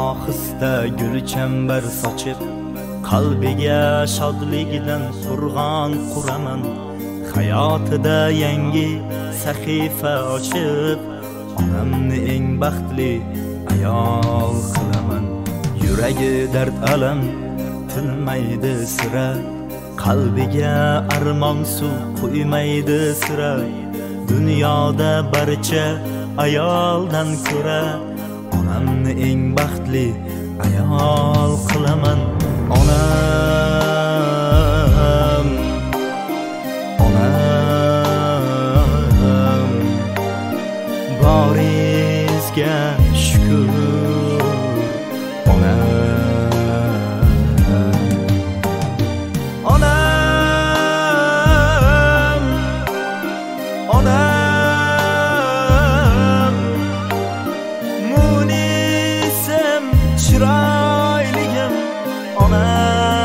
ohista gul chambar sochib, qalbiga shodligidan surg'on quraman. Hayotida yangi sahifa ochib, onamni eng baxtli ayol qilaman. Yuragi dard alam tilmaydi sira, qalbiga armon suv quymaydi sira. Dunyoda barcha ayoldan ko'ra onamni eng baxtli ayol qilaman. Onam, onam, boringizga shukr. Onam, onam, munisim, chiroyligim onam.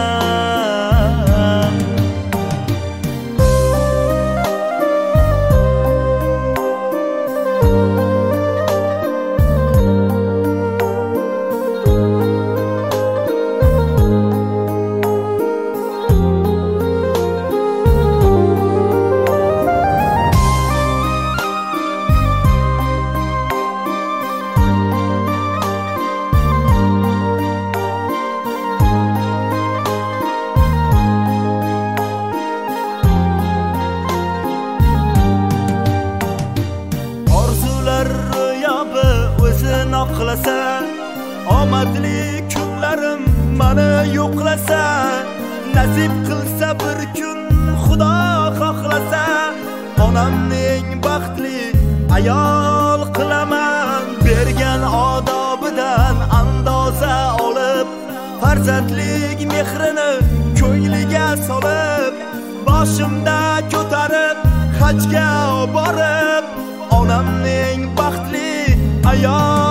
Oqlasa, omadli kunlarim meni yo'qlasa, nasib qilsa bir kun Xudo xohlasa, onamni eng baxtli ayol qilaman. Bergan odobidan andoza olib, farzandlik mehrini ko'ngliga solib, boshimda ko'tarib hajga borib, onamni eng baxtli ayol